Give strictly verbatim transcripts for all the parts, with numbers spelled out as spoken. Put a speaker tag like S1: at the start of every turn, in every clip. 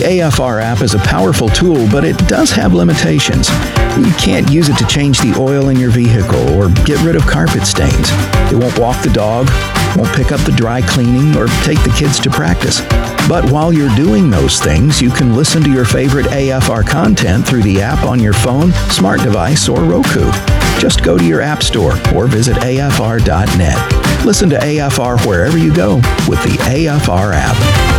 S1: The A F R app is a powerful tool, but it does have limitations. You can't use it to change the oil in your vehicle or get rid of carpet stains. It won't walk the dog, won't pick up the dry cleaning, or take the kids to practice. But while you're doing those things, you can listen to your favorite A F R content through the app on your phone, smart device, or Roku. Just go to your app store or visit A F R dot net. Listen to A F R wherever you go with the A F R app.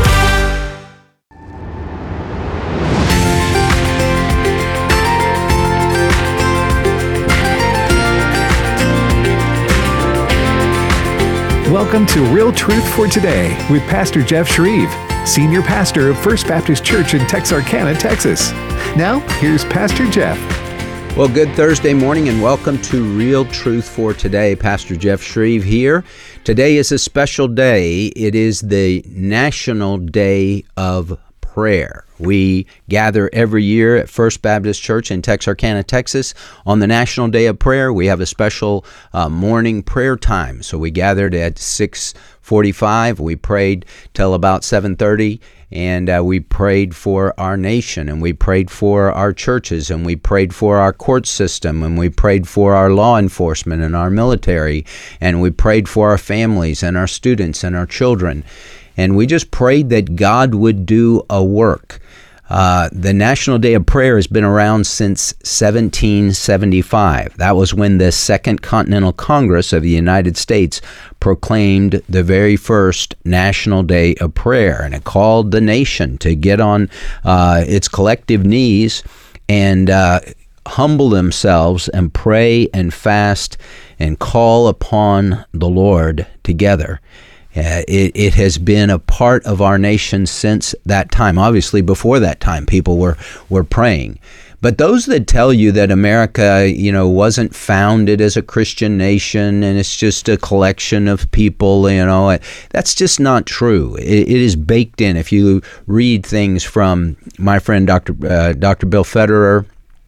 S2: Welcome to Real Truth for Today with Pastor Jeff Shreve, Senior Pastor of First Baptist Church in Texarkana, Texas. Now, here's Pastor Jeff.
S3: Well, good Thursday morning and welcome to Real Truth for Today. Pastor Jeff Shreve here. Today is a special day. It is the National Day of Prayer. We gather every year at First Baptist Church in Texarkana, Texas. On the National Day of Prayer, we have a special uh, morning prayer time. So we gathered at six forty-five. We prayed till about seven thirty. And uh, we prayed for our nation, and we prayed for our churches, and we prayed for our court system, and we prayed for our law enforcement and our military, and we prayed for our families and our students and our children. And we just prayed that God would do a work. Uh, the National Day of Prayer has been around since seventeen seventy-five. That was when the Second Continental Congress of the United States proclaimed the very first National Day of Prayer. And it called the nation to get on uh, its collective knees and uh, humble themselves and pray and fast and call upon the Lord together. Uh, it, it has been a part of our nation since that time. Obviously, before that time, people were, were praying. But those that tell you that America, you know, wasn't founded as a Christian nation and it's just a collection of people, you know, that's just not true. It, it is baked in. If you read things from my friend Doctor Uh, Doctor Bill Federer,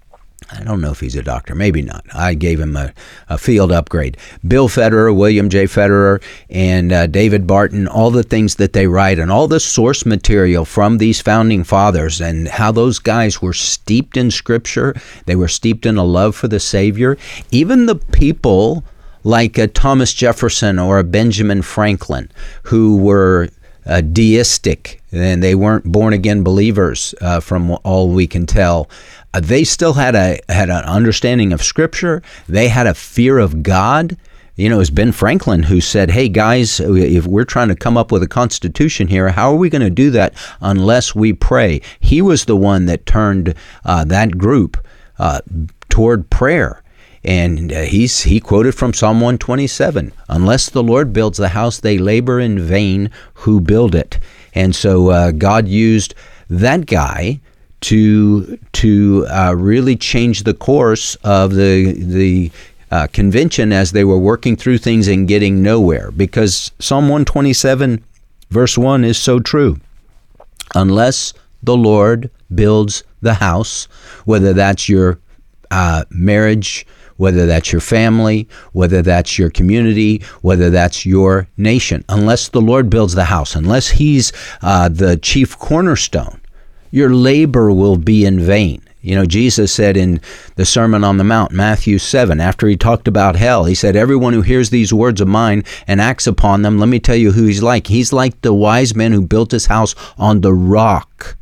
S3: I don't know if he's a doctor, maybe not. I gave him a, a field upgrade. Bill Federer, William J. Federer, and uh, David Barton, all the things that they write and all the source material from these founding fathers and how those guys were steeped in Scripture. They were steeped in a love for the Savior. Even the people like a Thomas Jefferson or a Benjamin Franklin who were uh, deistic and they weren't born-again believers uh, from all we can tell. Uh, they still had a had an understanding of Scripture. They had a fear of God. You know, it was Ben Franklin who said, hey, guys, if we're trying to come up with a constitution here, how are we going to do that unless we pray? He was the one that turned uh, that group uh, toward prayer. And uh, he's he quoted from Psalm one twenty-seven, unless the Lord builds the house, they labor in vain who build it. And so uh, God used that guy to to uh, really change the course of the the uh, convention as they were working through things and getting nowhere. Because Psalm one twenty-seven, verse one is so true. Unless the Lord builds the house, whether that's your uh, marriage, whether that's your family, whether that's your community, whether that's your nation, unless the Lord builds the house, unless He's uh, the chief cornerstone, your labor will be in vain. You know, Jesus said in the Sermon on the Mount, Matthew seven, after He talked about hell, He said, everyone who hears these words of mine and acts upon them, let me tell you who He's like. He's like the wise man who built his house on the rock.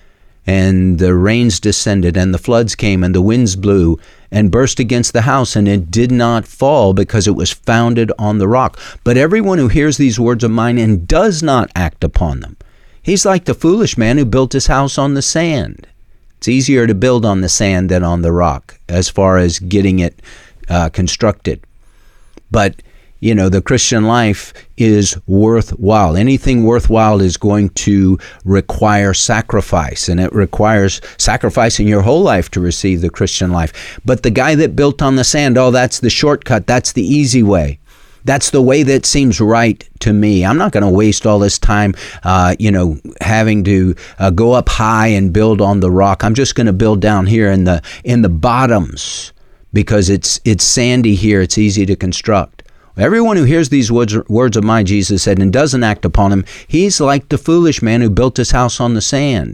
S3: And the rains descended, and the floods came, and the winds blew, and burst against the house, and it did not fall, because it was founded on the rock. But everyone who hears these words of mine and does not act upon them, he's like the foolish man who built his house on the sand. It's easier to build on the sand than on the rock, as far as getting it uh, constructed. But you know, the Christian life is worthwhile. Anything worthwhile is going to require sacrifice, and it requires sacrificing your whole life to receive the Christian life. But the guy that built on the sand, oh, that's the shortcut. That's the easy way. That's the way that seems right to me. I'm not going to waste all this time, uh, you know, having to uh, go up high and build on the rock. I'm just going to build down here in the in the bottoms because it's it's sandy here. It's easy to construct. Everyone who hears these words, words of mine, Jesus said, and doesn't act upon them, he's like the foolish man who built his house on the sand.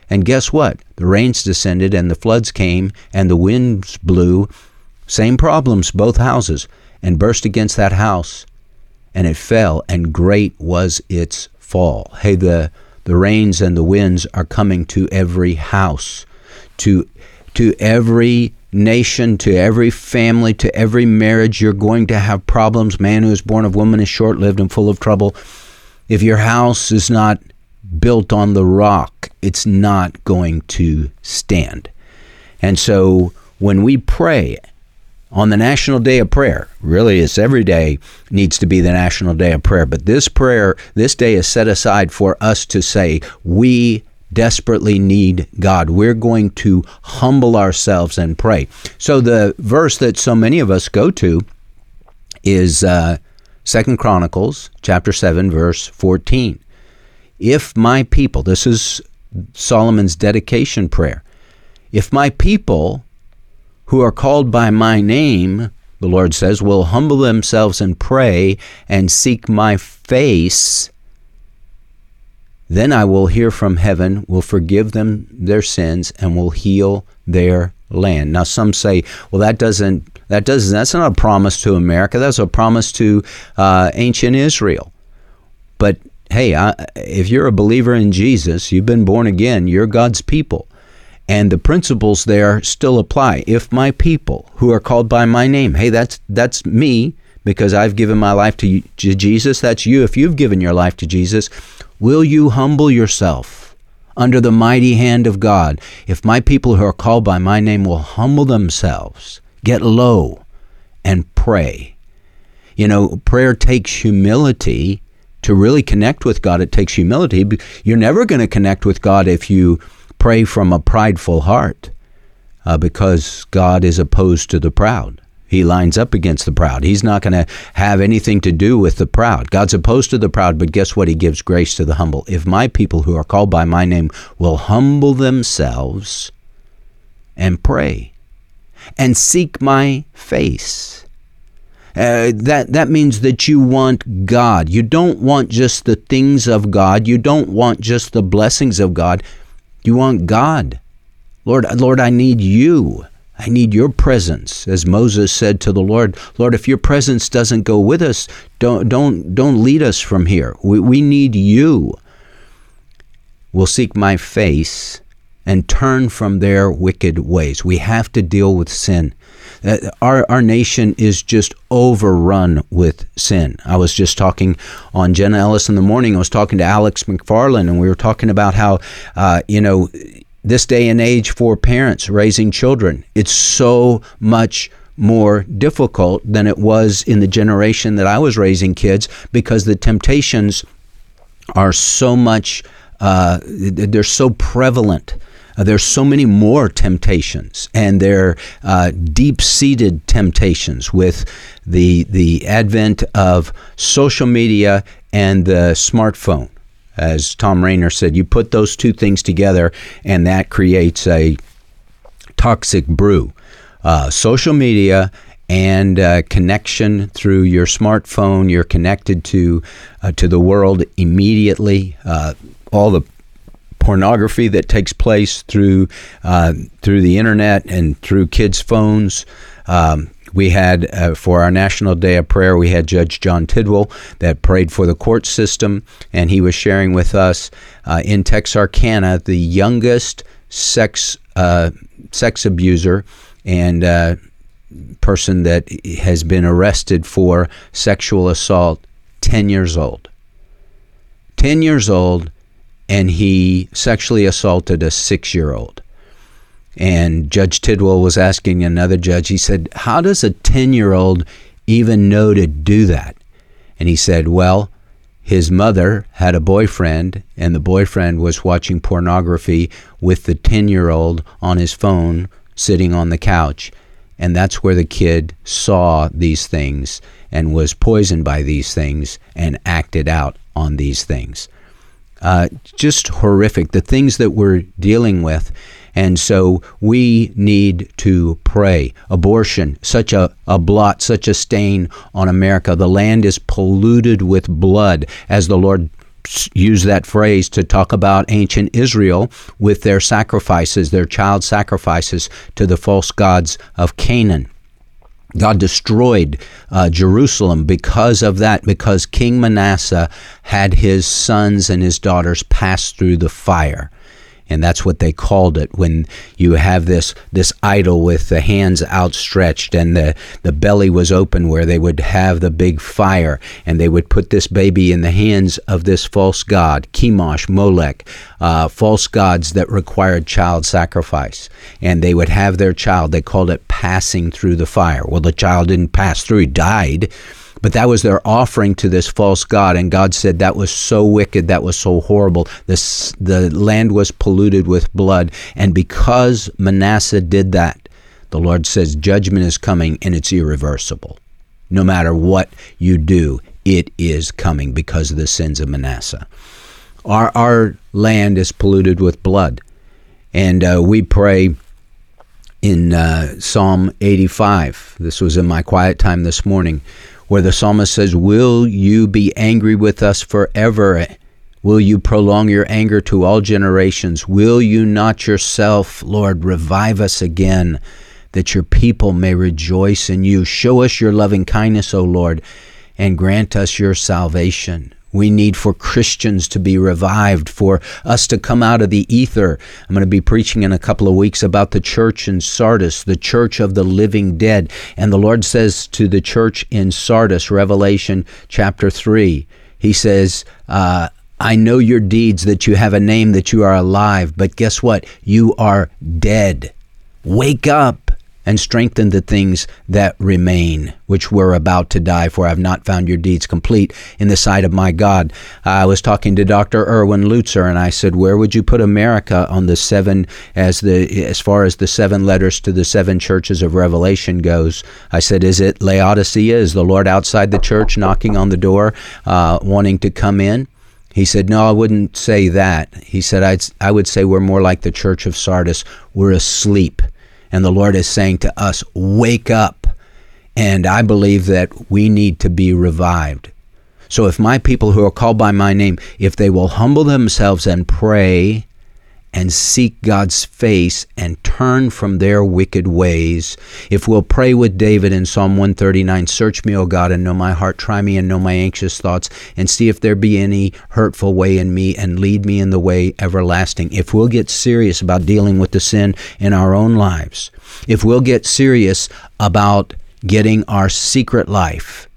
S3: And guess what? The rains descended and the floods came and the winds blew. Same problems, both houses, and burst against that house. And it fell, and great was its fall. Hey, the, the rains and the winds are coming to every house, to, to every nation, to every family, to every marriage. You're going to have problems. Man who is born of woman is short-lived and full of trouble. If your house is not built on the rock, it's not going to stand. And so when we pray on the National Day of Prayer, really it's every day needs to be the National Day of Prayer, but this prayer, this day is set aside for us to say, we desperately need God. We're going to humble ourselves and pray. So the verse that so many of us go to is uh, Second Chronicles chapter seven, verse fourteen. If my people, this is Solomon's dedication prayer, if my people who are called by my name, the Lord says, will humble themselves and pray and seek my face, then I will hear from heaven, will forgive them their sins, and will heal their land. Now some say, well, that doesn't, that doesn't, that's not a promise to America. That's a promise to uh, ancient Israel. But hey, I, if you're a believer in Jesus, you've been born again, you're God's people. And the principles there still apply. If my people who are called by my name, hey, that's that's me because I've given my life to, to Jesus. That's you. If you've given your life to Jesus, will you humble yourself under the mighty hand of God? If my people who are called by my name will humble themselves, get low, and pray. You know, prayer takes humility. To really connect with God, it takes humility. You're never going to connect with God if you pray from a prideful heart, uh, because God is opposed to the proud. He lines up against the proud. He's not going to have anything to do with the proud. God's opposed to the proud, but guess what? He gives grace to the humble. If my people who are called by my name will humble themselves and pray and seek my face, Uh, that, that means that you want God. You don't want just the things of God. You don't want just the blessings of God. You want God. Lord, Lord, I need you. I need your presence. As Moses said to the Lord, Lord, if your presence doesn't go with us, don't, don't, don't lead us from here. We, we need you. Will seek my face and turn from their wicked ways. We have to deal with sin. Uh, our our nation is just overrun with sin. I was just talking on Jenna Ellis in the morning. I was talking to Alex McFarland, and we were talking about how, uh, you know, this day and age for parents raising children, it's so much more difficult than it was in the generation that I was raising kids, because the temptations are so much, uh, they're so prevalent. Uh, there's so many more temptations, and they're uh, deep-seated temptations with the the advent of social media and the smartphone. As Tom Rainer said, you put those two things together, and that creates a toxic brew. Uh, social media and uh, connection through your smartphone. You're connected to uh, to the world immediately. Uh, all the pornography that takes place through uh, through the internet and through kids' phones. Um, we had, uh, for our National Day of Prayer, we had Judge John Tidwell that prayed for the court system, and he was sharing with us uh, in Texarkana, the youngest sex uh, sex abuser and uh, person that has been arrested for sexual assault, ten years old. ten years old. And he sexually assaulted a six-year-old. And Judge Tidwell was asking another judge, he said, how does a ten-year-old even know to do that? And he said, well, his mother had a boyfriend, and the boyfriend was watching pornography with the ten-year-old on his phone sitting on the couch. And that's where the kid saw these things and was poisoned by these things and acted out on these things. Uh, just horrific, the things that we're dealing with. And so we need to pray. Abortion, such a, a blot, such a stain on America. The land is polluted with blood, as the Lord use that phrase to talk about ancient Israel with their sacrifices, their child sacrifices to the false gods of Canaan. God destroyed uh, Jerusalem because of that, because King Manasseh had his sons and his daughters pass through the fire. And that's what they called it, when you have this this idol with the hands outstretched and the, the belly was open, where they would have the big fire, and they would put this baby in the hands of this false god, Chemosh, Molech, uh, false gods that required child sacrifice. And they would have their child, they called it passing through the fire. Well, the child didn't pass through, he died. But that was their offering to this false god, and God said that was so wicked, that was so horrible. This, the land was polluted with blood, and because Manasseh did that, the Lord says judgment is coming, and it's irreversible. No matter what you do, it is coming because of the sins of Manasseh. Our, our land is polluted with blood, and uh, we pray in uh, Psalm eighty-five. This was in my quiet time this morning, where the psalmist says, "Will you be angry with us forever? Will you prolong your anger to all generations? Will you not yourself, Lord, revive us again, that your people may rejoice in you? Show us your loving kindness, O Lord, and grant us your salvation." We need for Christians to be revived, for us to come out of the ether. I'm going to be preaching in a couple of weeks about the church in Sardis, the church of the living dead. And the Lord says to the church in Sardis, Revelation chapter three, he says, uh, I know your deeds, that you have a name, that you are alive, but guess what? You are dead. Wake up and strengthen the things that remain, which were about to die, for I have not found your deeds complete in the sight of my God. I was talking to Doctor Erwin Lutzer, and I said, where would you put America on the seven, as the as far as the seven letters to the seven churches of Revelation goes? I said, is it Laodicea? Is the Lord outside the church knocking on the door, uh, wanting to come in? He said, no, I wouldn't say that. He said, I'd, I would say we're more like the church of Sardis. We're asleep. And the Lord is saying to us, wake up. And I believe that we need to be revived. So if my people who are called by my name, if they will humble themselves and pray and seek God's face and turn from their wicked ways, if we'll pray with David in Psalm one thirty-nine, search me, O God, and know my heart, try me and know my anxious thoughts, and see if there be any hurtful way in me, and lead me in the way everlasting. If we'll get serious about dealing with the sin in our own lives, if we'll get serious about getting our secret life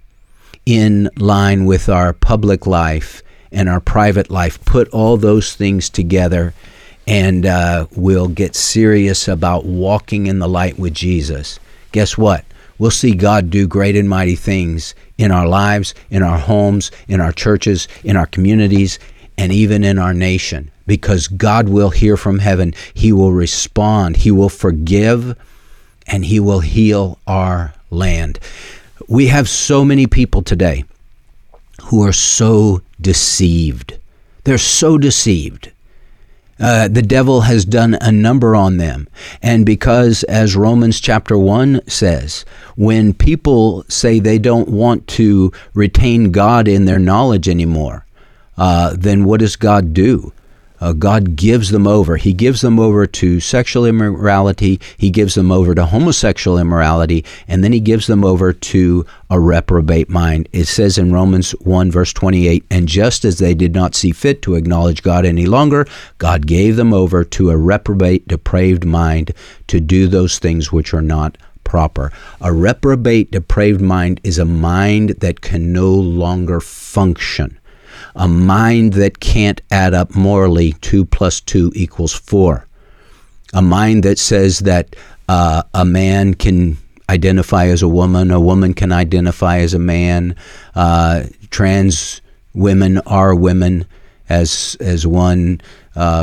S3: in line with our public life and our private life, put all those things together, and uh, we'll get serious about walking in the light with Jesus, guess what? We'll see God do great and mighty things in our lives, in our homes, in our churches, in our communities, and even in our nation, because God will hear from heaven. He will respond. He will forgive, and he will heal our land. We have so many people today who are so deceived. They're so deceived. Uh, the devil has done a number on them. And because, as Romans chapter one says, when people say they don't want to retain God in their knowledge anymore, uh, then what does God do? Uh, God gives them over. He gives them over to sexual immorality. He gives them over to homosexual immorality. And then he gives them over to a reprobate mind. It says in Romans one, verse twenty-eight, and just as they did not see fit to acknowledge God any longer, God gave them over to a reprobate, depraved mind to do those things which are not proper. A reprobate, depraved mind is a mind that can no longer function. A mind that can't add up morally. Two plus two equals four. A mind that says that uh, a man can identify as a woman, a woman can identify as a man, uh, trans women are women, as as one, uh,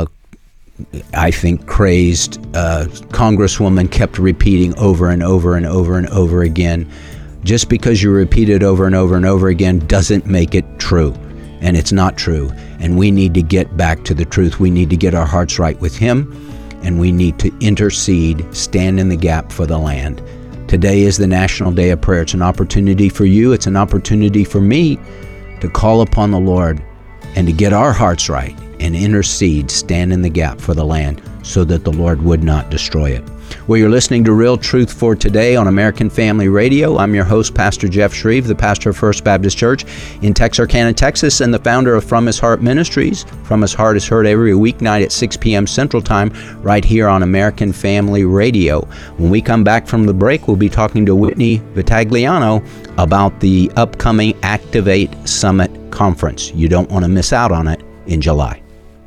S3: I think, crazed uh, congresswoman kept repeating over and over and over and over again. Just because you repeat it over and over and over again doesn't make it true. And it's not true. And we need to get back to the truth. We need to get our hearts right with him, and we need to intercede, stand in the gap for the land. Today is the National Day of Prayer. It's an opportunity for you. It's an opportunity for me to call upon the Lord and to get our hearts right and intercede, stand in the gap for the land so that the Lord would not destroy it. Well, you're listening to Real Truth for Today on American Family Radio. I'm your host, Pastor Jeff Shreve, the pastor of First Baptist Church in Texarkana, Texas, and the founder of From His Heart Ministries. From His Heart is heard every weeknight at six p.m. Central Time right here on American Family Radio. When we come back from the break, we'll be talking to Whitney Vitagliano about the upcoming Activate Summit Conference. You don't want to miss out on it in July.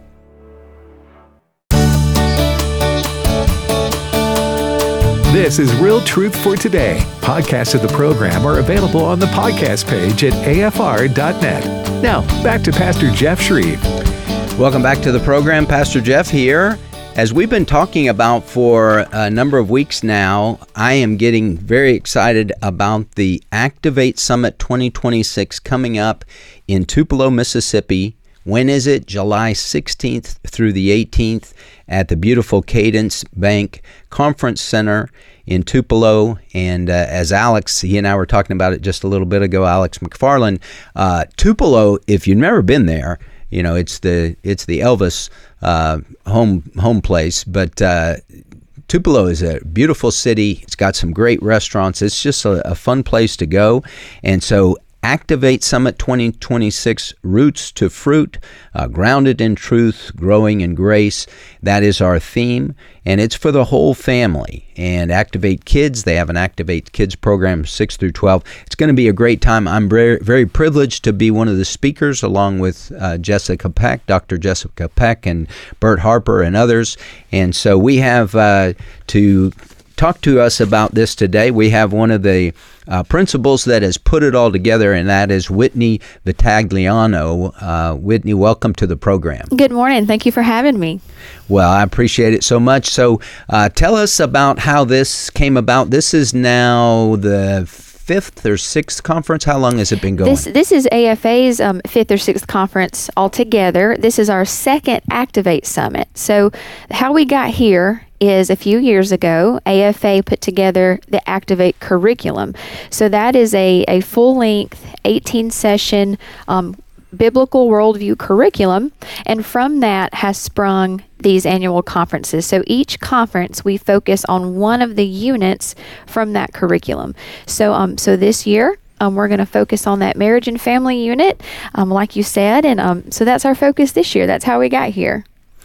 S2: This is Real Truth for Today. Podcasts of the program are available on the podcast page at A F R dot net. Now, back to Pastor Jeff Shreve.
S3: Welcome back to the program. Pastor Jeff here. As we've been talking about for a number of weeks now, I am getting very excited about the Activate Summit twenty twenty-six coming up in Tupelo, Mississippi. When is it? July sixteenth through the eighteenth at the beautiful Cadence Bank Conference Center in Tupelo. And uh, as Alex, he and I were talking about it just a little bit ago, Alex McFarland, uh, Tupelo, if you've never been there, you know, it's the it's the Elvis uh, home home place, but uh, Tupelo is a beautiful city. It's got some great restaurants. It's just a, a fun place to go. And so Activate Summit twenty twenty-six, Roots to Fruit, uh, Grounded in Truth, Growing in Grace. That is our theme, and it's for the whole family. And Activate Kids, they have an Activate Kids program, six through twelve. It's going to be a great time. I'm very, very privileged to be one of the speakers along with uh, Jessica Peck, Doctor Jessica Peck, and Bert Harper and others. And so we have uh, to talk to us about this today. We have one of the uh, principals that has put it all together, and that is Whitney Vitagliano. Uh, Whitney, welcome to the program.
S4: Good morning. Thank you for having me.
S3: Well, I appreciate it so much. So uh, tell us about how this came about. This is now the fifth or sixth conference. How long has it been going?
S4: This this is A F A's um, fifth or sixth conference altogether. This is our second Activate Summit. So how we got here is a few years ago, A F A put together the Activate curriculum. So that is a, a full-length, eighteen-session um, biblical worldview curriculum, and from that has sprung these annual conferences. So each conference, we focus on one of the units from that curriculum. So, um, so this year, Um, we're going to focus on that marriage and family unit, um, like you said, and um, so that's our focus this year. That's how we got here.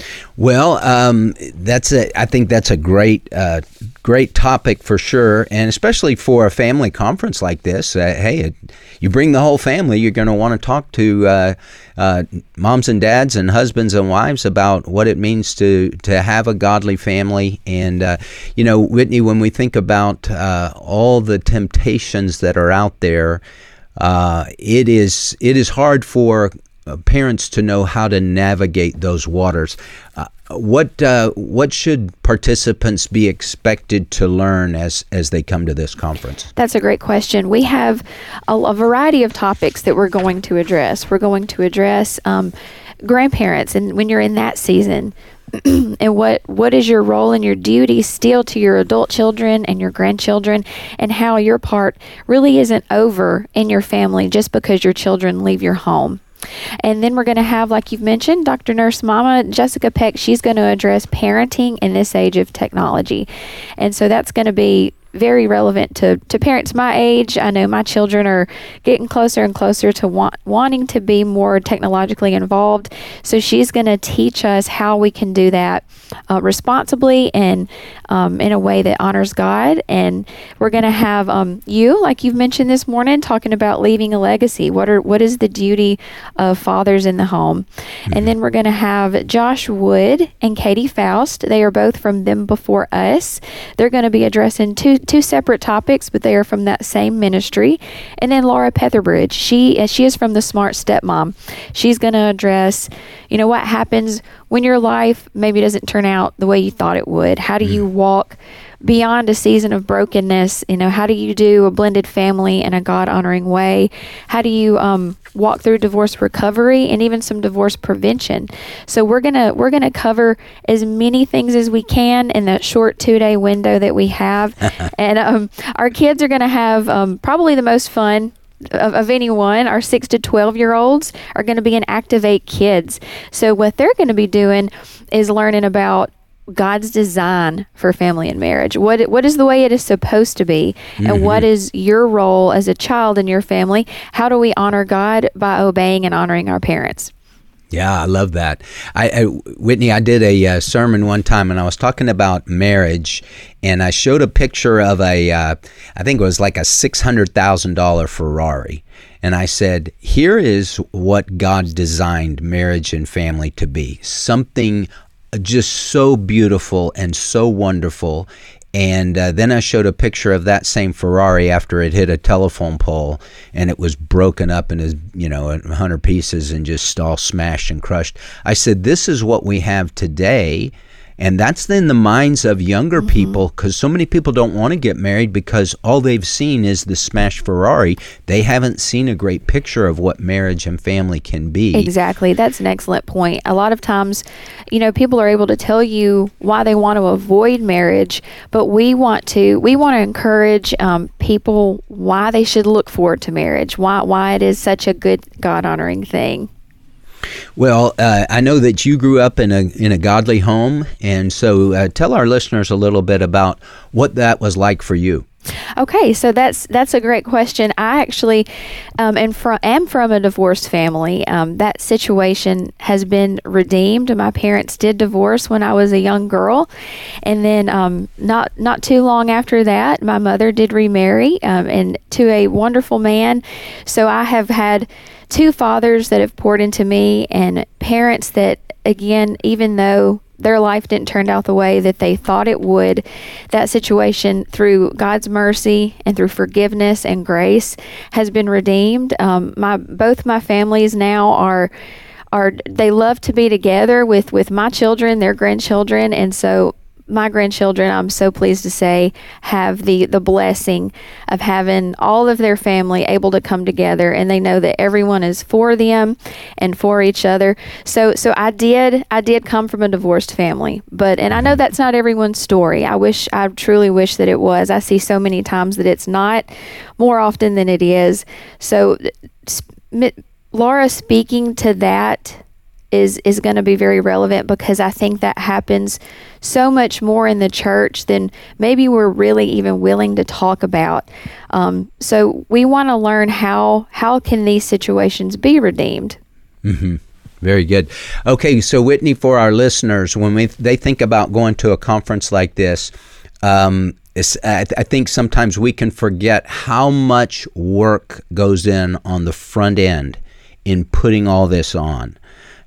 S3: Well, um, that's a. I think that's a great, uh, great topic for sure, and especially for a family conference like this. Uh, hey, it, you bring the whole family. You're going to want to talk to uh, uh, moms and dads and husbands and wives about what it means to to have a godly family. And uh, you know, Whitney, when we think about uh, all the temptations that are out there, uh, it is it is hard for parents to know how to navigate those waters. Uh, what uh, what should participants be expected to learn as as they come to this conference?
S4: That's a great question. We have a, a variety of topics that we're going to address. We're going to address um, grandparents, and when you're in that season, and what what is your role and your duty still to your adult children and your grandchildren, and how your part really isn't over in your family just because your children leave your home. And then we're going to have, like you've mentioned, Doctor Nurse Mama Jessica Peck. She's going to address parenting in this age of technology. And so that's going to be very relevant to, to parents my age. I know my children are getting closer and closer to want, wanting to be more technologically involved. So she's going to teach us how we can do that uh, responsibly and um, in a way that honors God. And we're going to have um, you, like you've mentioned this morning, talking about leaving a legacy. What are what is the duty of fathers in the home? Mm-hmm. And then we're going to have Josh Wood and Katie Faust. They are both from Them Before Us. They're going to be addressing two two separate topics, but they are from that same ministry. And then Laura Petherbridge, she she is from the Smart Stepmom. She's going to address, you know, what happens when your life maybe doesn't turn out the way you thought it would. How do you walk beyond a season of brokenness? You know, how do you do a blended family in a God-honoring way? How do you um, walk through divorce recovery and even some divorce prevention? So we're gonna we're gonna cover as many things as we can in that short two-day window that we have, and um, our kids are gonna have um, probably the most fun of, of anyone, our six to twelve year olds are going to be in Activate Kids. So what they're going to be doing is learning about God's design for family and marriage. What what is the way it is supposed to be, and mm-hmm. what is your role as a child in your family? How do we honor God by obeying and honoring our parents?
S3: Yeah, I love that. I, I Whitney, I did a uh, sermon one time, and I was talking about marriage, and I showed a picture of a, uh, I think it was like a six hundred thousand dollars Ferrari. And I said, here is what God designed marriage and family to be. Something just so beautiful and so wonderful. And uh, then I showed a picture of that same Ferrari after it hit a telephone pole, and it was broken up in, you know, a hundred pieces and just all smashed and crushed. I said, this is what we have today. And that's in the minds of younger mm-hmm. people, because so many people don't want to get married because all they've seen is the smashed Ferrari. They haven't seen a great picture of what marriage and family can be.
S4: Exactly. That's an excellent point. A lot of times, you know, people are able to tell you why they want to avoid marriage, but we want to we want to encourage um, people why they should look forward to marriage, why why it is such a good God-honoring thing.
S3: Well, uh, I know that you grew up in a in a godly home, and so uh, tell our listeners a little bit about what that was like for you.
S4: Okay, so that's that's a great question. I actually um, am, from, am from a divorced family. Um, that situation has been redeemed. My parents did divorce when I was a young girl, and then um, not not too long after that, my mother did remarry um, and to a wonderful man. So I have had two fathers that have poured into me, and parents that, again, even though their life didn't turn out the way that they thought it would, that situation, through God's mercy and through forgiveness and grace, has been redeemed. Um, my both my families now are are they love to be together with with my children, their grandchildren, and so my grandchildren, I'm so pleased to say, have the, the blessing of having all of their family able to come together, and they know that everyone is for them and for each other. So so I did I did come from a divorced family, but and I know that's not everyone's story. I wish I truly wish that it was. I see so many times that it's not, more often than it is. So Laura, speaking to that is is going to be very relevant, because I think that happens so much more in the church than maybe we're really even willing to talk about. Um, so we want to learn how how can these situations be redeemed.
S3: Mm-hmm. Very good. Okay, so Whitney, for our listeners, when we, they think about going to a conference like this, um, it's, I, th- I think sometimes we can forget how much work goes in on the front end in putting all this on.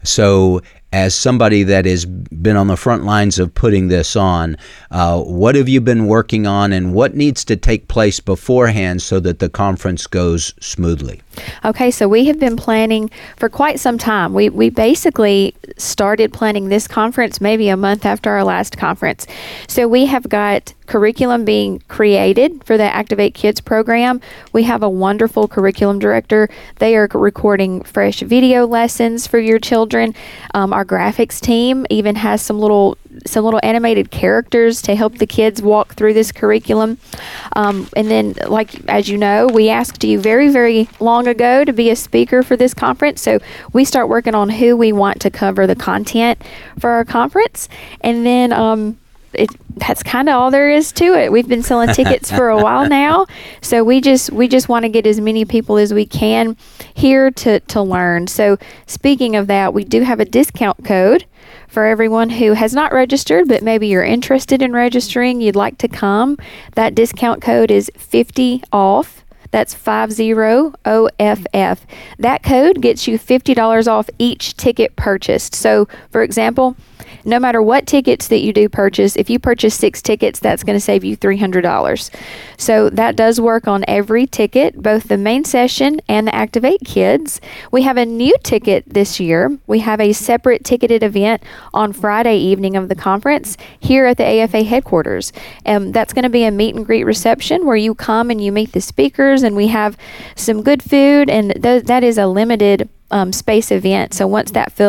S3: So as somebody that has been on the front lines of putting this on, uh, what have you been working on, and what needs to take place beforehand so that the conference goes smoothly?
S4: Okay, so we have been planning for quite some time. We we basically started planning this conference maybe a month after our last conference. So we have got curriculum being created for the Activate Kids program. We have a wonderful curriculum director. They are recording fresh video lessons for your children. Um, our graphics team even has some little some little animated characters to help the kids walk through this curriculum. Um, and then, like, as you know, we asked you very, very long ago to be a speaker for this conference. So we start working on who we want to cover the content for our conference. And then um, it, that's kind of all there is to it. We've been selling tickets for a while now. So we just we just want to get as many people as we can here to, to learn. So speaking of that, we do have a discount code for everyone who has not registered, but maybe you're interested in registering, you'd like to come. That discount code is fifty off. That's five zero O F F. That code gets you fifty dollars off each ticket purchased. So, for example, no matter what tickets that you do purchase, if you purchase six tickets, that's going to save you three hundred dollars. So that does work on every ticket, both the main session and the Activate Kids. We have a new ticket this year. We have a separate ticketed event on Friday evening of the conference here at the A F A headquarters. Um, that's going to be a meet and greet reception where you come and you meet the speakers, and we have some good food, and th- that is a limited um, space event. So once that fills up,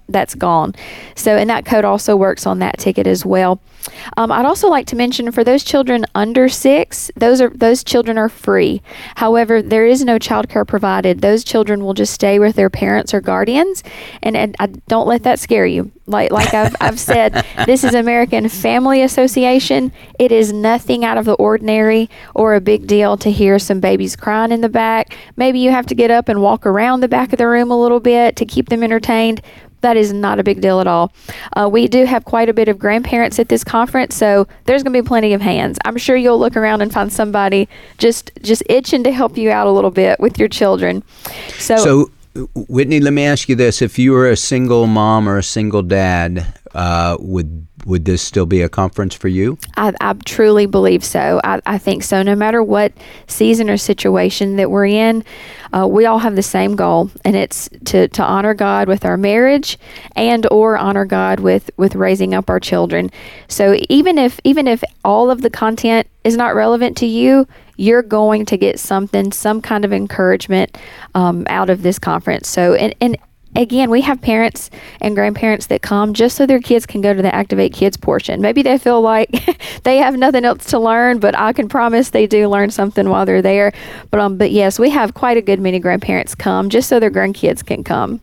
S4: that's gone. So, and that code also works on that ticket as well. Um, I'd also like to mention for those children under six, those are those children are free. However, there is no child care provided. Those children will just stay with their parents or guardians, and, and I don't let that scare you. Like like I've I've said, this is American Family Association. It is nothing out of the ordinary or a big deal to hear some babies crying in the back. Maybe you have to get up and walk around the back of the room a little bit to keep them entertained. That is not a big deal at all. Uh, we do have quite a bit of grandparents at this conference, so there's going to be plenty of hands. I'm sure you'll look around and find somebody just just itching to help you out a little bit with your children. So,
S3: so Whitney, let me ask you this. If you were a single mom or a single dad, uh, would would this still be a conference for you?
S4: I, I truly believe so. I, I think so. No matter what season or situation that we're in, uh, we all have the same goal, and it's to, to honor God with our marriage and or honor God with, with raising up our children. So even if even if all of the content is not relevant to you, you're going to get something, some kind of encouragement um, out of this conference. So, and, and again, we have parents and grandparents that come just so their kids can go to the Activate Kids portion. Maybe they feel like they have nothing else to learn, but I can promise they do learn something while they're there. But um, but yes, we have quite a good many grandparents come just so their grandkids can come.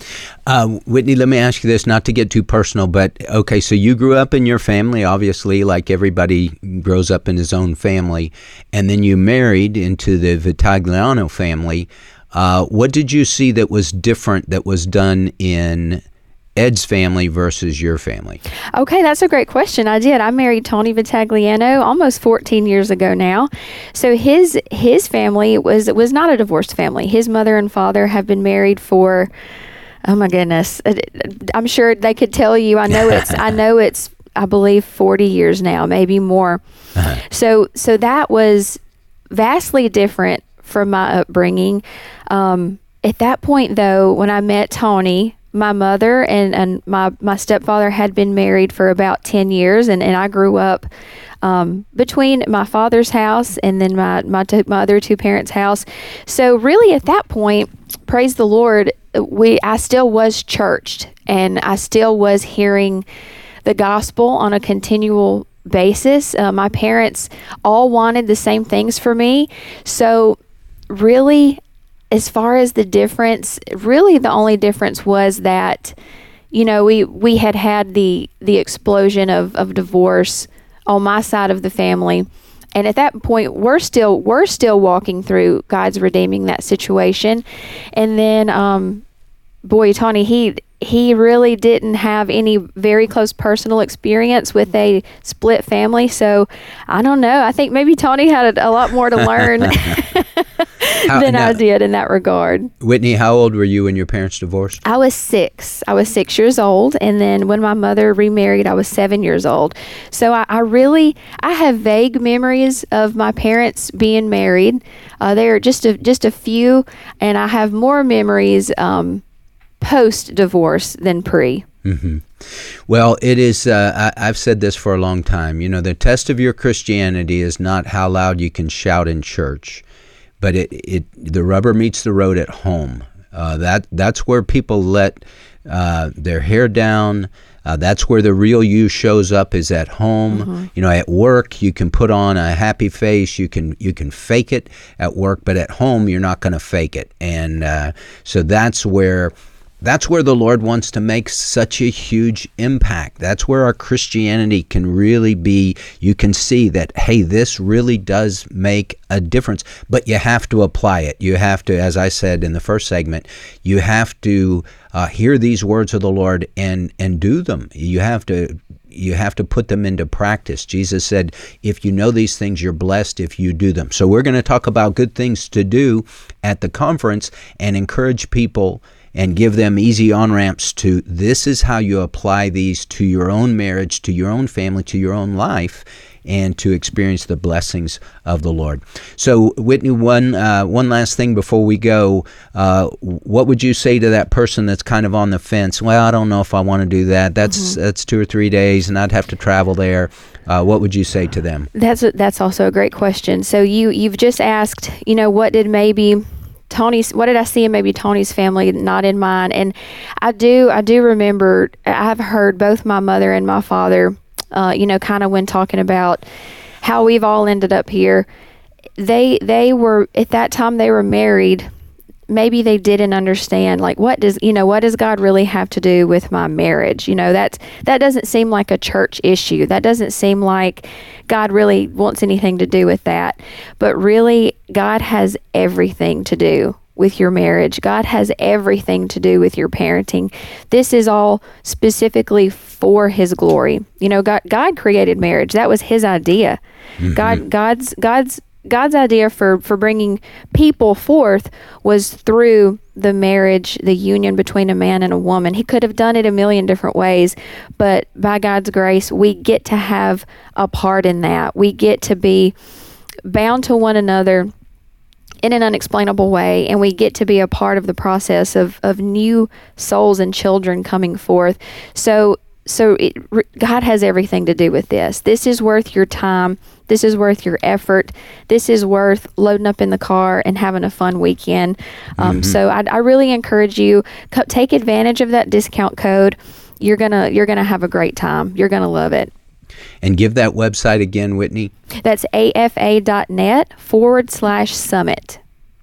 S3: Uh, Whitney, let me ask you this, not to get too personal, but okay, so you grew up in your family, obviously, like everybody grows up in his own family, and then you married into the Vitagliano family. Uh, what did you see that was different that was done in Ed's family versus your family?
S4: Okay, that's a great question. I did. I married Tony Vitagliano almost fourteen years ago now. So his his family was was not a divorced family. His mother and father have been married for, oh my goodness, I'm sure they could tell you. I know it's I know it's I believe forty years now, maybe more. Uh-huh. So so that was vastly different from my upbringing. Um, at that point, though, when I met Tony, my mother and, and my, my stepfather had been married for about ten years, and, and I grew up um, between my father's house and then my, my, t- my other two parents' house. So really at that point, praise the Lord, we I still was churched, and I still was hearing the gospel on a continual basis. Uh, my parents all wanted the same things for me. So really, as far as the difference, really the only difference was that, you know, we, we had had the, the explosion of, of divorce on my side of the family. And at that point, we're still, we're still walking through God's redeeming that situation. And then, um, boy, Tony, he, he really didn't have any very close personal experience with a split family. So I don't know. I think maybe Tony had a, a lot more to learn
S3: how,
S4: than
S3: now,
S4: I did in that regard.
S3: Whitney, how old were you when your parents divorced?
S4: I was six. I was six years old. And then when my mother remarried, I was seven years old. So I, I really, I have vague memories of my parents being married. Uh, there are just a, just a few, and I have more memories um, post-divorce than pre.
S3: Mm-hmm. Well, it is, uh, I, I've said this for a long time, you know, the test of your Christianity is not how loud you can shout in church, but it, it the rubber meets the road at home. Uh, that that's where people let uh, their hair down. Uh, that's where the real you shows up, is at home. Mm-hmm. You know, at work you can put on a happy face. You can you can fake it at work, but at home you're not going to fake it. And uh, so that's where. That's where the Lord wants to make such a huge impact. That's where our Christianity can really be. You can see that, hey, this really does make a difference, but you have to apply it. You have to, as I said in the first segment, you have to uh, hear these words of the Lord and and do them. You have to you have to put them into practice. Jesus said, if you know these things, you're blessed if you do them. So we're going to talk about good things to do at the conference and encourage people and give them easy on-ramps to this is how you apply these to your own marriage, to your own family, to your own life, and to experience the blessings of the Lord. So, Whitney, one uh, one last thing before we go. Uh, what would you say to that person that's kind of on the fence? Well, I don't know if I want to do that. That's mm-hmm. that's two or three days, and I'd have to travel there. Uh, what would you say to them?
S4: That's a, that's also a great question. So you you've just asked, you know, what did maybe Tony's, what did I see in maybe Tony's family, not in mine? And I do, I do remember, I've heard both my mother and my father, uh, you know, kind of when talking about how we've all ended up here. They, they were, at that time they were married. Maybe they didn't understand, like, what does, you know, what does God really have to do with my marriage? You know, that's, that doesn't seem like a church issue. That doesn't seem like God really wants anything to do with that. But really, God has everything to do with your marriage. God has everything to do with your parenting. This is all specifically for His glory. You know, God, God created marriage. That was His idea. Mm-hmm. God, God's, God's, God's idea for, for bringing people forth was through the marriage, the union between a man and a woman. He could have done it a million different ways, but by God's grace, we get to have a part in that. We get to be bound to one another in an unexplainable way, and we get to be a part of the process of, of new souls and children coming forth. So So it, God has everything to do with this. This is worth your time. This is worth your effort. This is worth loading up in the car and having a fun weekend. Um, mm-hmm. So I, I really encourage you, co- take advantage of that discount code. You're gonna you're gonna have a great time. You're gonna love it.
S3: And give that website again, Whitney.
S4: That's afa.net forward slash summit.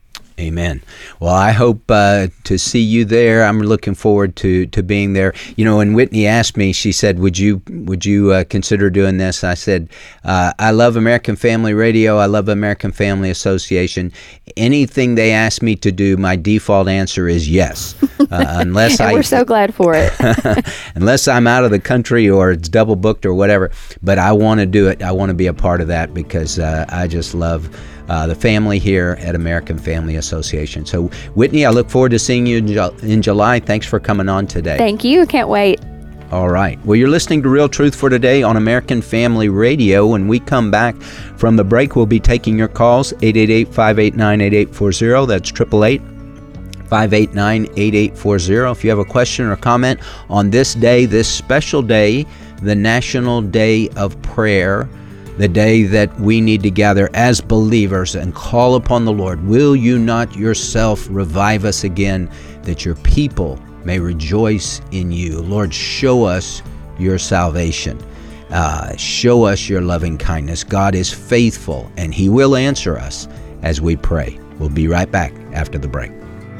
S3: Amen. Well, I hope uh, to see you there. I'm looking forward to, to being there. You know, when Whitney asked me, she said, would you would you uh, consider doing this? I said, uh, I love American Family Radio. I love American Family Association. Anything they ask me to do, my default answer is yes. Uh, unless
S4: and
S3: I,
S4: we're so glad for it.
S3: Unless I'm out of the country or it's double booked or whatever. But I want to do it. I want to be a part of that because uh, I just love Uh, the family here at American Family Association. So, Whitney, I look forward to seeing you in, Ju- in July. Thanks for coming on today.
S4: Thank you. Can't wait.
S3: All right. Well, you're listening to Real Truth for Today on American Family Radio. When we come back from the break, we'll be taking your calls, eight eight eight, five eight nine, eight eight four zero. That's eight eight eight, five eight nine, eight eight four zero. If you have a question or comment on this day, this special day, the National Day of Prayer, the day that we need to gather as believers and call upon the Lord. Will you not yourself revive us again, that your people may rejoice in you? Lord, show us your salvation. Uh, show us your loving kindness. God is faithful, and He will answer us as we pray. We'll be right back after the break.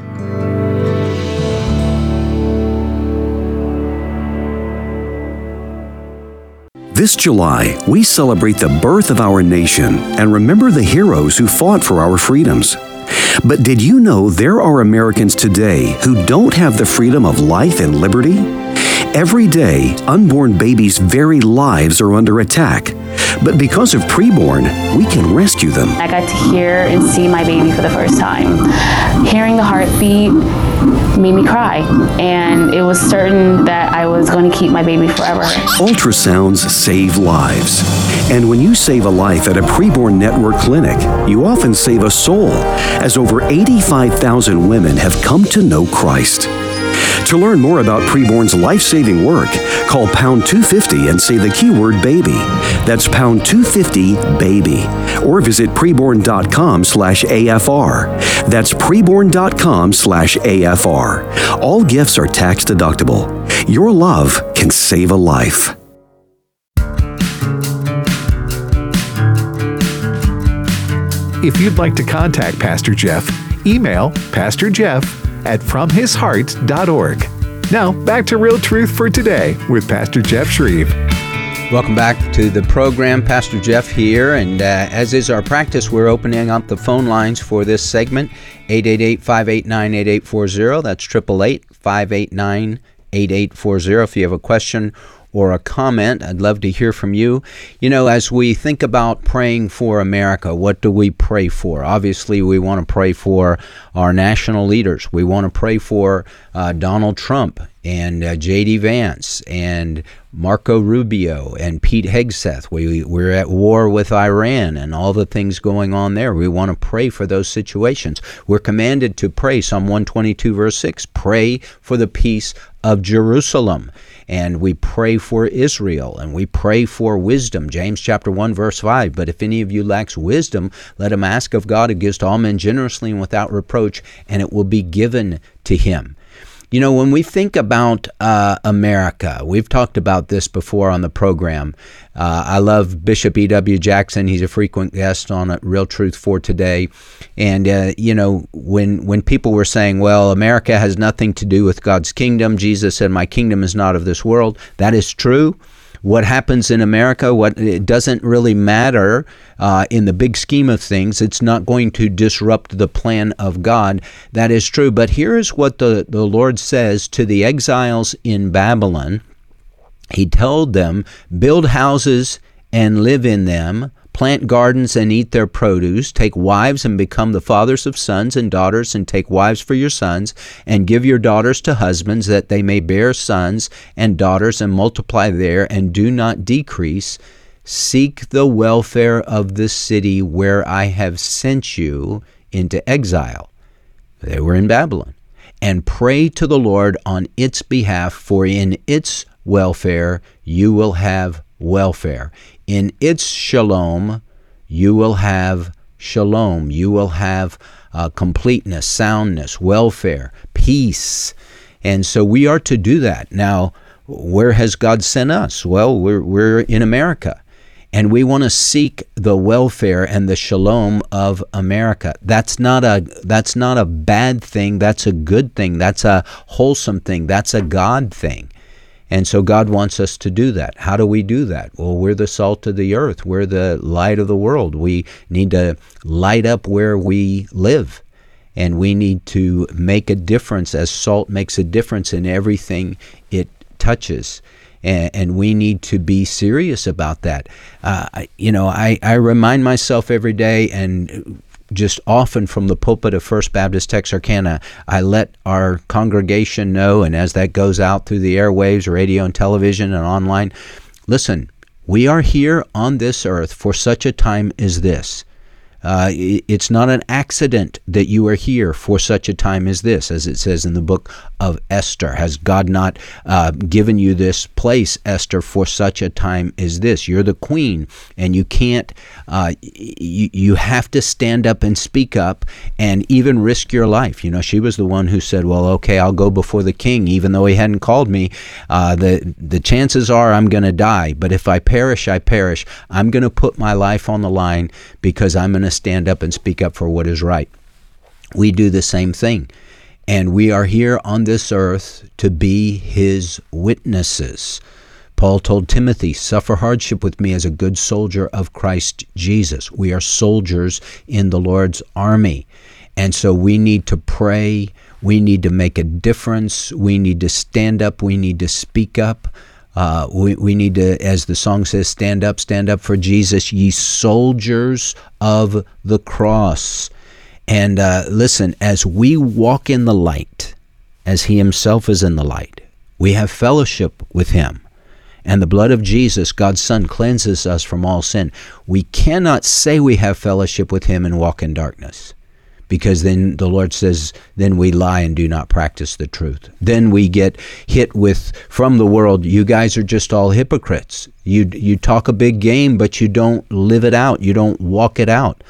S5: This July, we celebrate the birth of our nation and remember the heroes who fought for our freedoms. But did you know there are Americans today who don't have the freedom of life and liberty? Every day, unborn babies' very lives are under attack. But because of preborn, we can rescue them.
S6: I got to hear and see my baby for the first time. Hearing the heartbeat made me cry, and it was certain that I was going to keep my baby forever.
S5: Ultrasounds save lives. And when you save a life at a Preborn Network clinic, you often save a soul, as over eighty-five thousand women have come to know Christ. To learn more about Preborn's life-saving work, call pound two fifty and say the keyword baby. That's pound two fifty baby. Or visit preborn.com slash AFR. That's preborn.com slash AFR. All gifts are tax deductible. Your love can save a life.
S2: If you'd like to contact Pastor Jeff, email Pastor Jeff at from his heart dot org. Now, back to Real Truth for Today with Pastor Jeff Shreve.
S3: Welcome back to the program. Pastor Jeff here, and uh, as is our practice, we're opening up the phone lines for this segment, eight eight eight, five eight nine, eight eight four zero. That's eight eight eight, five eight nine, eight eight four zero. If you have a question or a comment, I'd love to hear from you. You know, as we think about praying for America, what do we pray for? Obviously, we want to pray for our national leaders. We want to pray for uh, Donald Trump and uh, J D Vance and Marco Rubio and Pete Hegseth. We, we're at war with Iran and all the things going on there. We want to pray for those situations. We're commanded to pray, Psalm one twenty-two, verse six, pray for the peace of Jerusalem. and we pray for Israel, and we pray for wisdom. James chapter one, verse five, but if any of you lacks wisdom, let him ask of God, who gives to all men generously and without reproach, and it will be given to him. You know, when we think about uh, America, we've talked about this before on the program. Uh, I love Bishop E W Jackson. He's a frequent guest on Real Truth for Today. And, uh, you know, when when people were saying, well, America has nothing to do with God's kingdom, Jesus said, my kingdom is not of this world. That is true. What happens in America, what it doesn't really matter uh, in the big scheme of things. It's not going to disrupt the plan of God. That is true. But here is what the, the Lord says to the exiles in Babylon. He told them, build houses and live in them, plant gardens and eat their produce, take wives and become the fathers of sons and daughters, and take wives for your sons, and give your daughters to husbands, that they may bear sons and daughters and multiply there, and do not decrease. Seek the welfare of the city where I have sent you into exile. They were in Babylon. And pray to the Lord on its behalf, for in its welfare you will have welfare. In its shalom, you will have shalom. You will have uh, completeness, soundness, welfare, peace. And so we are to do that. Now, where has God sent us? Well, we're, we're in America. And we want to seek the welfare and the shalom of America. That's not a that's not a bad thing. That's a good thing. That's a wholesome thing. That's a God thing. And so God wants us to do that. How do we do that? Well, we're the salt of the earth. We're the light of the world. We need to light up where we live. And we need to make a difference, as salt makes a difference in everything it touches. And, and we need to be serious about that. Uh, you know, I, I remind myself every day, and just often from the pulpit of First Baptist Texarkana, I let our congregation know, and as that goes out through the airwaves, radio and television and online, listen, we are here on this earth for such a time as this. Uh, it's not an accident that you are here for such a time as this, as it says in the book of Esther. Has God not uh, given you this place, Esther, for such a time as this? You're the queen, and you can't, uh, you, you have to stand up and speak up and even risk your life. You know, she was the one who said, well, okay, I'll go before the king, even though he hadn't called me. Uh, the, the chances are I'm going to die, but if I perish, I perish. I'm going to put my life on the line because I'm going to stand up and speak up for what is right. We do the same thing. And we are here on this earth to be his witnesses. Paul told Timothy, suffer hardship with me as a good soldier of Christ Jesus. We are soldiers in the Lord's army. And so we need to pray. We need to make a difference. We need to stand up. We need to speak up. Uh, we, we need to, as the song says, stand up, stand up for Jesus, ye soldiers of the cross. And uh, listen, as we walk in the light, as he himself is in the light, we have fellowship with him. And the blood of Jesus, God's Son, cleanses us from all sin. We cannot say we have fellowship with him and walk in darkness, because then the Lord says, then we lie and do not practice the truth. Then we get hit with, from the world, you guys are just all hypocrites. You you talk a big game, but you don't live it out. You don't walk it out.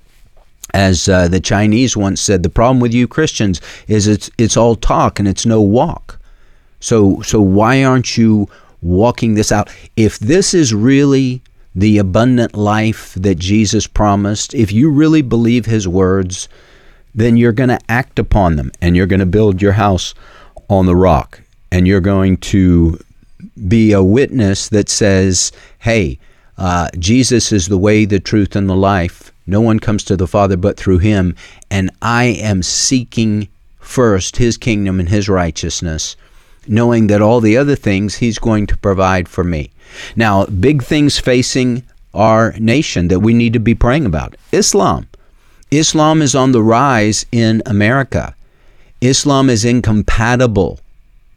S3: As uh, the Chinese once said, the problem with you Christians is it's it's all talk and it's no walk. So so why aren't you walking this out? If this is really the abundant life that Jesus promised, if you really believe his words, then you're going to act upon them, and you're going to build your house on the rock, and you're going to be a witness that says, hey, uh, Jesus is the way, the truth, and the life. No one comes to the Father but through him, and I am seeking first his kingdom and his righteousness, knowing that all the other things he's going to provide for me. Now, big things facing our nation that we need to be praying about. Islam. Islam is on the rise in America. Islam is incompatible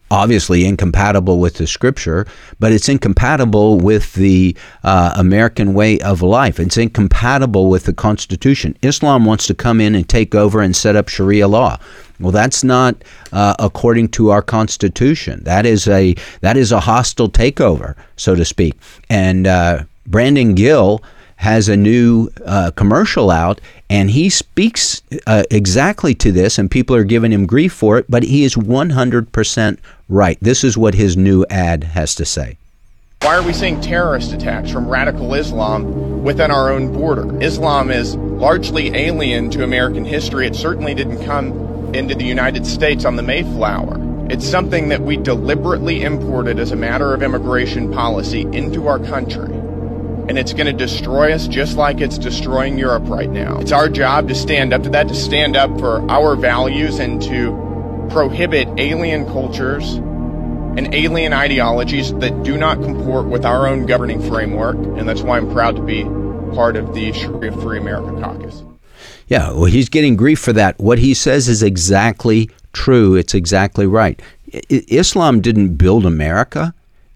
S3: obviously incompatible with the scripture, but it's incompatible with the uh, American way of life. It's incompatible with the Constitution. Islam wants to come in and take over and set up Sharia law. Well, that's not uh, according to our Constitution. That is a that is a hostile takeover, so to speak. And uh, Brandon Gill has a new uh, commercial out, and he speaks uh, exactly to this, and people are giving him grief for it, but he is one hundred percent right. This is what his new ad has to say.
S7: Why are we seeing terrorist attacks from radical Islam within our own border? Islam is largely alien to American history. It certainly didn't come into the United States on the Mayflower. It's something that we deliberately imported as a matter of immigration policy into our country. And it's going to destroy us just like it's destroying Europe right now. It's our job to stand up to that, to stand up for our values and to prohibit alien cultures and alien ideologies that do not comport with our own governing framework. And that's why I'm proud to be part of the Sharia Free America Caucus.
S3: Yeah, well, he's getting grief for that. What he says is exactly true. It's exactly right. I- Islam didn't build America.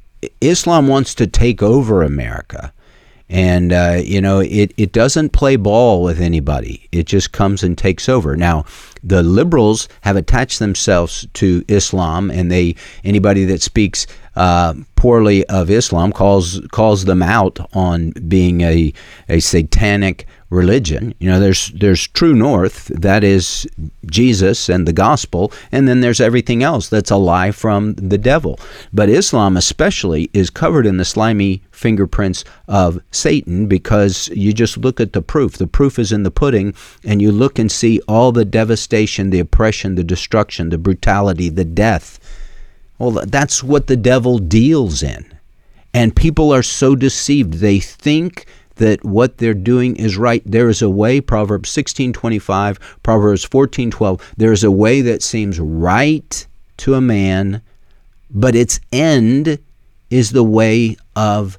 S3: Islam wants to take over America. And, uh, you know, it, it doesn't play ball with anybody. It just comes and takes over. Now, the liberals have attached themselves to Islam, and they anybody that speaks uh, poorly of Islam calls calls them out on being a, a satanic religion. You know, there's there's true north, that is Jesus and the gospel, and then there's everything else that's a lie from the devil. But Islam especially is covered in the slimy fingerprints of Satan, because you just look at the proof. The proof is in the pudding, and you look and see all the devastation, the oppression, the destruction, the brutality, the death. Well, that's what the devil deals in. And people are so deceived. They think that what they're doing is right. There is a way, Proverbs sixteen twenty-five, Proverbs fourteen twelve, there is a way that seems right to a man, but its end is the way of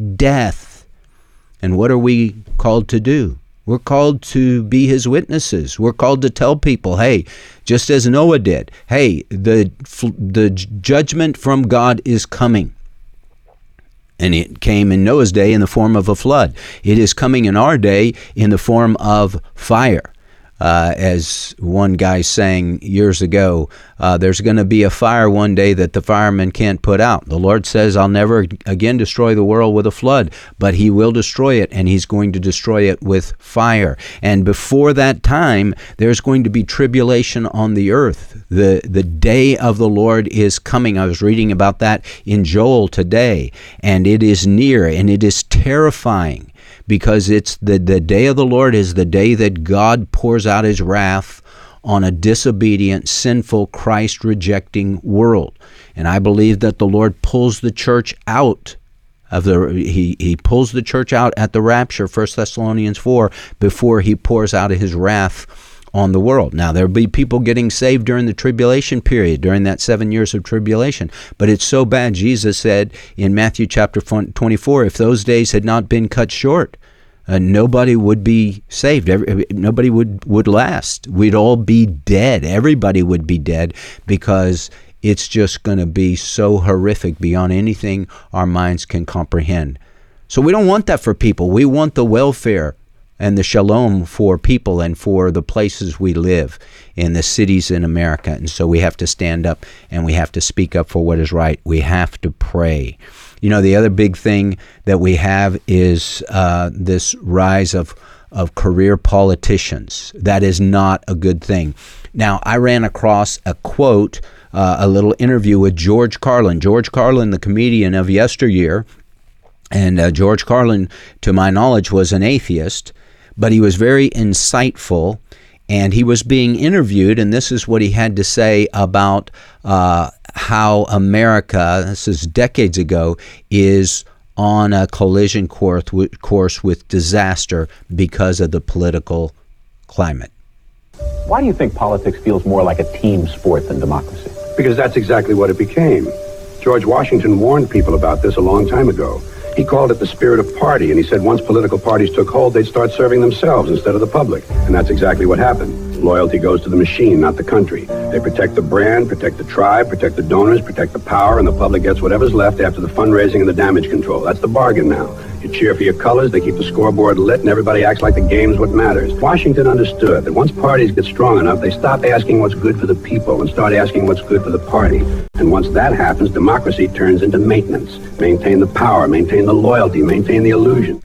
S3: death. And what are we called to do? We're called to be his witnesses. We're called to tell people, hey, just as Noah did, hey, the the judgment from God is coming. And it came in Noah's day in the form of a flood. It is coming in our day in the form of fire. Uh, as one guy sang years ago, uh, there's going to be a fire one day that the firemen can't put out. The Lord says, I'll never again destroy the world with a flood, but he will destroy it, and he's going to destroy it with fire. And before that time, there's going to be tribulation on the earth. The, the day of the Lord is coming. I was reading about that in Joel today, and it is near, and it is terrifying. Because it's the, the day of the Lord is the day that God pours out his wrath on a disobedient, sinful, Christ-rejecting world. And I believe that the Lord pulls the church out of the he, he pulls the church out at the rapture, First Thessalonians four, before he pours out his wrath on the world. Now, there'll be people getting saved during the tribulation period, during that seven years of tribulation. But it's so bad, Jesus said in Matthew chapter twenty-four, if those days had not been cut short, uh, nobody would be saved. Every, nobody would, would last. We'd all be dead. Everybody would be dead, because it's just going to be so horrific beyond anything our minds can comprehend. So we don't want that for people. We want the welfare and the shalom for people and for the places we live in the cities in America. And so we have to stand up and we have to speak up for what is right. We have to pray. You know, the other big thing that we have is uh, this rise of, of career politicians. That is not a good thing. Now, I ran across a quote, uh, a little interview with George Carlin. George Carlin, the comedian of yesteryear. And uh, George Carlin, to my knowledge, was an atheist, but he was very insightful, and he was being interviewed, and this is what he had to say about uh, how America, this is decades ago, is on a collision course with, course with disaster because of the political climate.
S8: Why do you think politics feels more like a team sport than democracy?
S9: Because that's exactly what it became. George Washington warned people about this a long time ago. He called it the spirit of party, and he said once political parties took hold, they'd start serving themselves instead of the public. And that's exactly what happened. Loyalty goes to the machine, not the country. They protect the brand, protect the tribe, protect the donors, protect the power, and the public gets whatever's left after the fundraising and the damage control. That's the bargain now. You cheer for your colors, they keep the scoreboard lit, and everybody acts like the game's what matters. Washington understood that once parties get strong enough, they stop asking what's good for the people and start asking what's good for the party. And once that happens, democracy turns into maintenance. Maintain the power, maintain the loyalty, maintain the illusion.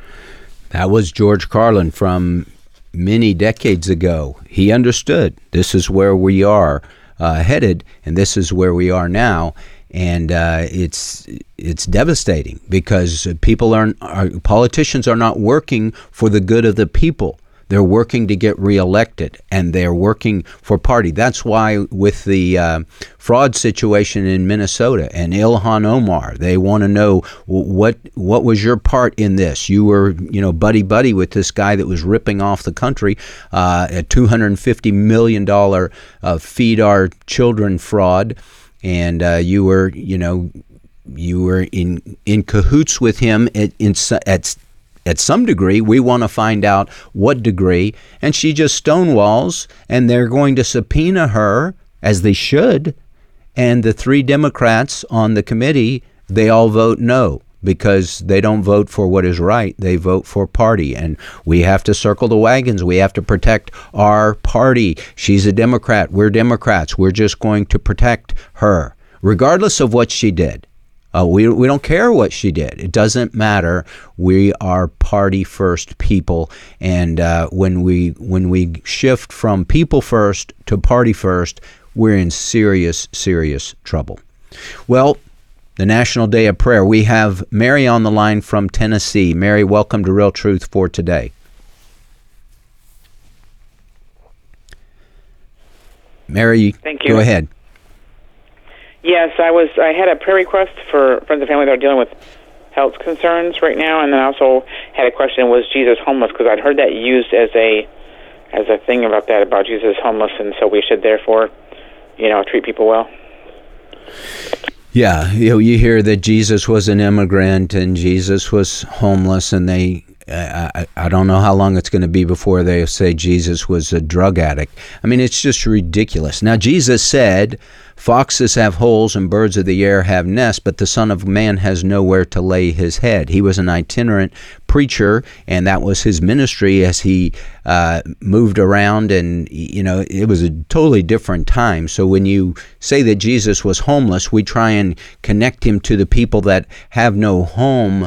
S3: That was George Carlin from many decades ago. He understood this is where we are uh, headed, and this is where we are now. And uh, it's it's devastating because people aren't, are, politicians are not working for the good of the people. They're working to get reelected, and they're working for party. That's why with the uh, fraud situation in Minnesota and Ilhan Omar, they want to know what what was your part in this. You were, you know, buddy buddy with this guy that was ripping off the country, uh, a two hundred fifty million dollars uh, feed our children fraud. And uh, you were, you know, you were in in cahoots with him at in, at at some degree. We want to find out what degree. And she just stonewalls, and they're going to subpoena her, as they should. And the three Democrats on the committee, they all vote no, because they don't vote for what is right. They vote for party. And we have to circle the wagons. We have to protect our party. She's a Democrat. We're Democrats. We're just going to protect her, regardless of what she did. Uh, we, we don't care what she did. It doesn't matter. We are party first people. And uh, when we when we shift from people first to party first, we're in serious, serious trouble. Well, the National Day of Prayer. We have Mary on the line from Tennessee. Mary, welcome to Real Truth for Today. Mary,
S10: Thank you.
S3: Go ahead.
S10: Yes, I was. I had a prayer request for friends and family that are dealing with health concerns right now, and then I also had a question: was Jesus homeless? Because I'd heard that used as a as a thing about that about Jesus homeless, and so we should therefore, you know, treat people well.
S3: Yeah, you know, you hear that Jesus was an immigrant and Jesus was homeless, and they, I, I don't know how long it's going to be before they say Jesus was a drug addict. I mean, it's just ridiculous. Now, Jesus said, foxes have holes and birds of the air have nests, but the Son of Man has nowhere to lay his head. He was an itinerant preacher, and that was his ministry as he uh, moved around, and, you know, it was a totally different time. So when you say that Jesus was homeless, we try and connect him to the people that have no home.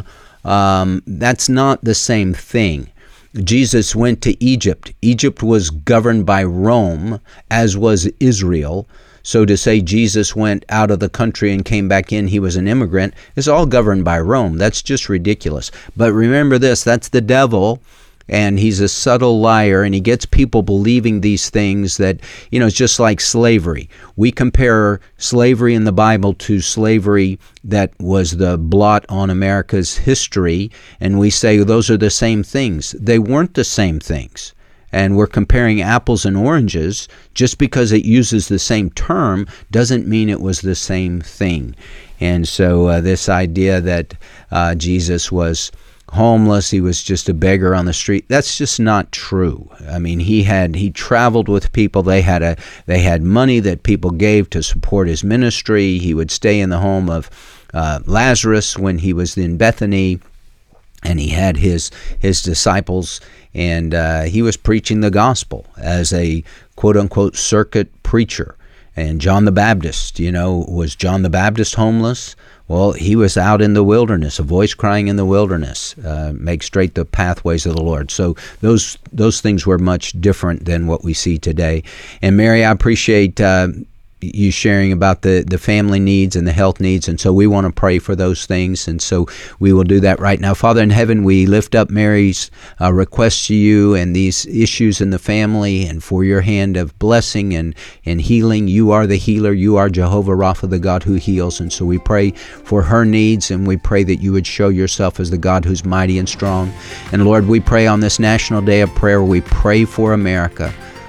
S3: Um, that's not the same thing. Jesus went to Egypt. Egypt was governed by Rome, as was Israel. So to say Jesus went out of the country and came back in, he was an immigrant, is all governed by Rome. That's just ridiculous. But remember this, that's the devil, and he's a subtle liar, and he gets people believing these things that, you know, it's just like slavery. We compare slavery in the Bible to slavery that was the blot on America's history, and we say those are the same things. They weren't the same things. And we're comparing apples and oranges. Just because it uses the same term doesn't mean it was the same thing. And so uh, this idea that uh, Jesus was homeless, he was just a beggar on the street, that's just not true. I mean, he had he traveled with people. They had a they had money that people gave to support his ministry. He would stay in the home of uh, Lazarus when he was in Bethany, and he had his his disciples. And uh, he was preaching the gospel as a quote-unquote circuit preacher. And John the Baptist, you know, was John the Baptist homeless? Well, he was out in the wilderness, a voice crying in the wilderness, uh, make straight the pathways of the Lord. So those those things were much different than what we see today. And Mary, I appreciate uh, you sharing about the, the family needs and the health needs, and so we want to pray for those things, and so we will do that right now. Father in heaven, we lift up Mary's uh, request to you and these issues in the family, and for your hand of blessing and, and healing. You are the healer. You are Jehovah Rapha, the God who heals, and so we pray for her needs, and we pray that you would show yourself as the God who's mighty and strong. And Lord, we pray on this National Day of Prayer, we pray for America.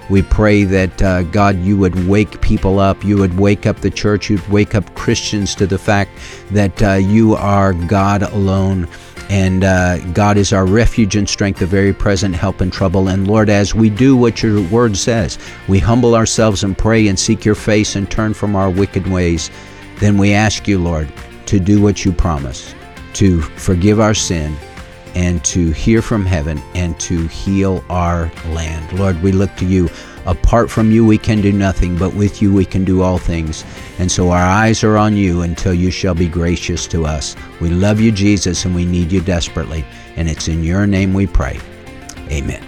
S3: We pray that, uh, God, you would wake people up. You would wake up the church. You'd wake up Christians to the fact that uh, you are God alone. And uh, God is our refuge and strength, a very present help in trouble. And Lord, as we do what your word says, we humble ourselves and pray and seek your face and turn from our wicked ways. Then we ask you, Lord, to do what you promise, to forgive our sin and to hear from heaven and to heal our land. Lord, we look to you. Apart from you, we can do nothing, but with you, we can do all things. And so our eyes are on you until you shall be gracious to us. We love you, Jesus, and we need you desperately. And it's in your name we pray. Amen.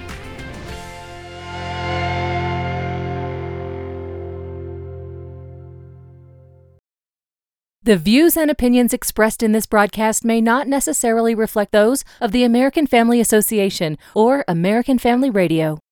S11: The views and opinions expressed in this broadcast may not necessarily reflect those of the American Family Association or American Family Radio.